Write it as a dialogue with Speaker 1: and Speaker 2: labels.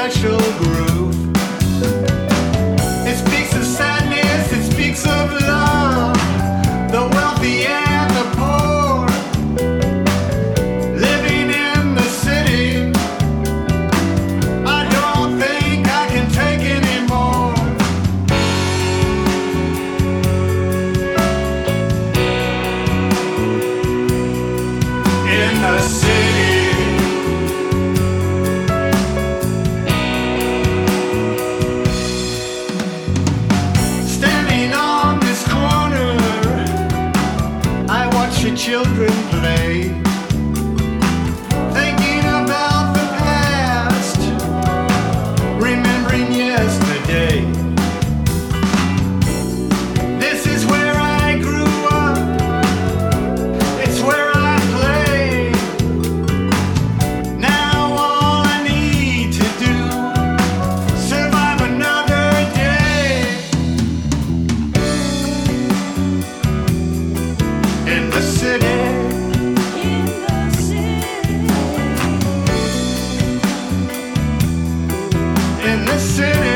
Speaker 1: special groove. It speaks of sadness, it speaks of love, the wealthy and the poor, living in the city. I don't think I can take anymore. In the city, standing on this corner, I watch the children play, thinking about the past, remembering yesterday. This is where I grew up, it's where I play. Now all I need to do, survive another day. In the city, in the city.